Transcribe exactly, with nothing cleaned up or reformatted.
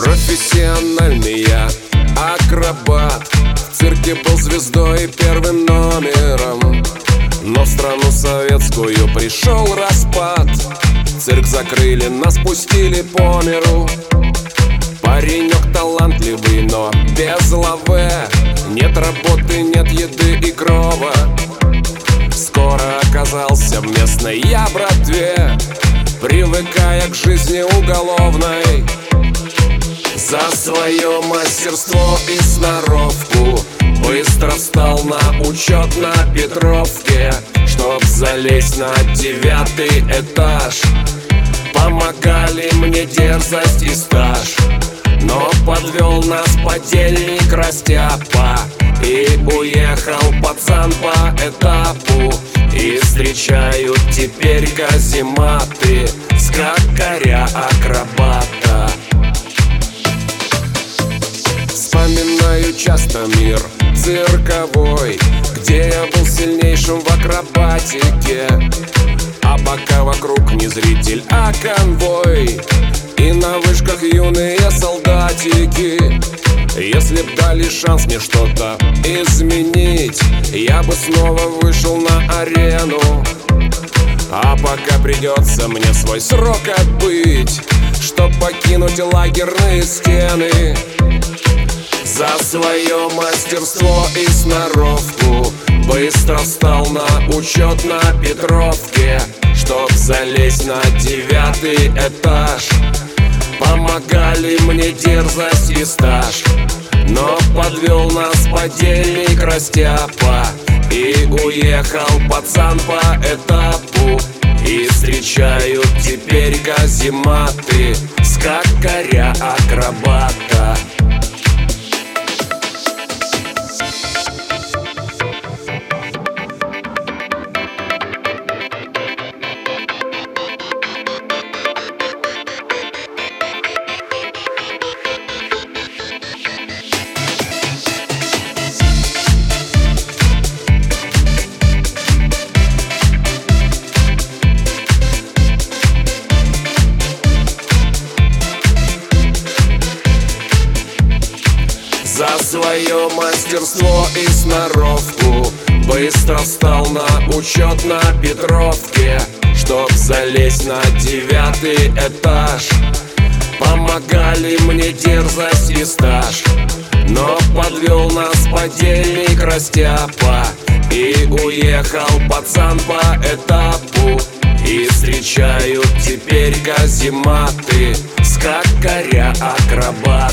Профессиональный я акробат, в цирке был звездой и первым номером. Но в страну советскую пришел распад. Цирк закрыли, нас пустили по миру. Паренек талантливый, но без лаве. Нет работы, нет еды и крова. Скоро оказался в местной я братве, привыкая к жизни уголовной. За свое мастерство и сноровку быстро встал на учет на Петровке. Чтоб залезть на девятый этаж, помогали мне дерзость и стаж. Но подвел нас подельник Растяпа, и уехал пацан по этапу. И встречают теперь казематы с кракаря-акробата. Вспоминаю часто мир цирковой, где я был сильнейшим в акробатике. А пока вокруг не зритель, а конвой, и на вышках юные солдатики. Если б дали шанс мне что-то изменить, я бы снова вышел на арену. А пока придется мне свой срок отбыть, чтоб покинуть лагерные стены. За свое мастерство и сноровку быстро встал на учет на Петровке. Чтоб залезть на девятый этаж, помогали мне дерзость и стаж. Но подвел нас подельник Растяпа, и уехал пацан по этапу. И встречают теперь казематы с кракаря-акробата. За свое мастерство и сноровку быстро встал на учет на Петровке. Чтоб залезть на девятый этаж, помогали мне дерзость и стаж. Но подвел нас подельник Растяпа, и уехал пацан по этапу. И встречают теперь казематы с кракаря-акробата.